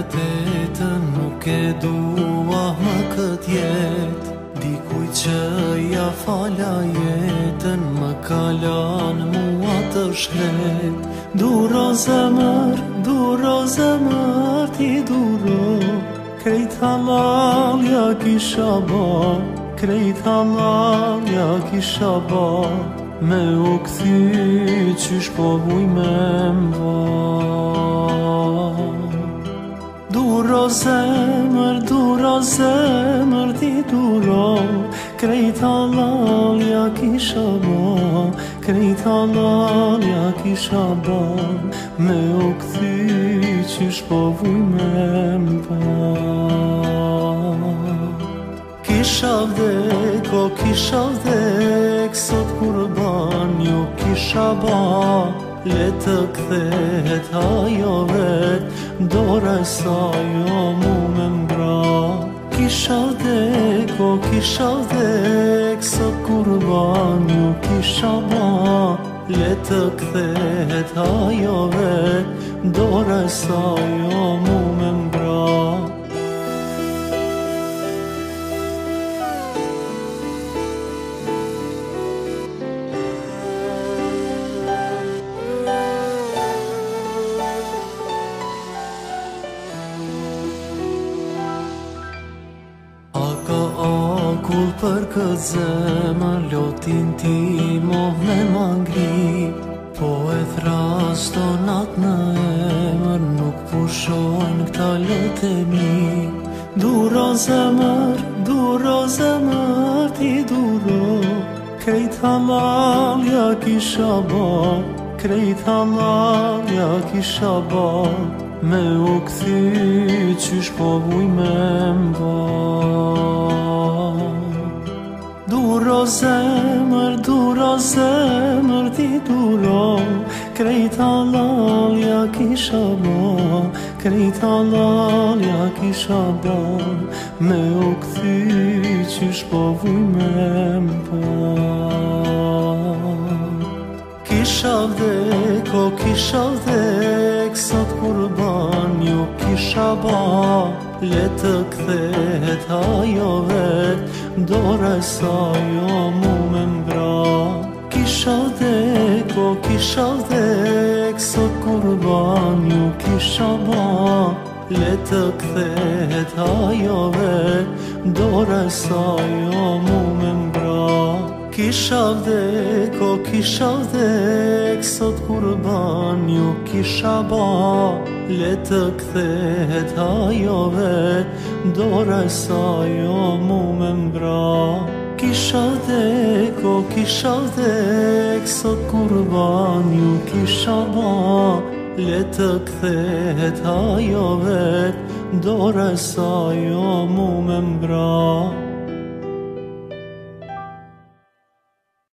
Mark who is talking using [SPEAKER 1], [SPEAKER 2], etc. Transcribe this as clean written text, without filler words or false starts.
[SPEAKER 1] vërtetën nuk e dua më kët jet. Dikuj që ja fala jetën më ka lanë mua të shkret. Duro zemër ti duro, krejt halal ja kisha ba, krejt halal ja kisha ba, me u këthy qysh po vuj me mba. Duro zemër ti duro, krejt halal ja kisha ba, krejt halal ja kisha ba, me u këthy qysh po vuj me mba. Kisha vdek, sot kurban ju kisha ba, le të kthehet ajo vet, dora e saj jo mu me mbra. Kisha vdek, sot kurban ju kisha ba, le të kthehet ajo vet, dora e saj jo mu me mbra. Kull për këtë zemër, lotin ti moh me mangri, po e thras tonat në emër, nuk pushojnë këta lot e mi. Duro zemër ti duro, krejt halal ja kisha ba, krejt halal ja kisha ba, me u këthy qysh po vuj me mba. Duro zemër ti duro, krejt halal ja kisha ba, krejt halal ja kisha ba, me u këthy qysh po vuj me mba. Kisha vdek, sot kurban ju kisha ba, le të kthehet ajo vet, dora e saj jo mu me mbra. Kisha vdek, sot kurban ju kisha ba, le të kthehet ajo vet, dora e saj jo mu me mbra. Kisha vdek, sot kurban ju kisha ba, le të kthehet ajo vet, dora e saj jo mu me mbra. Kisha vdek, sot kurban ju kisha ba, le të kthehet ajo vet, dora e saj jo mu me mbra.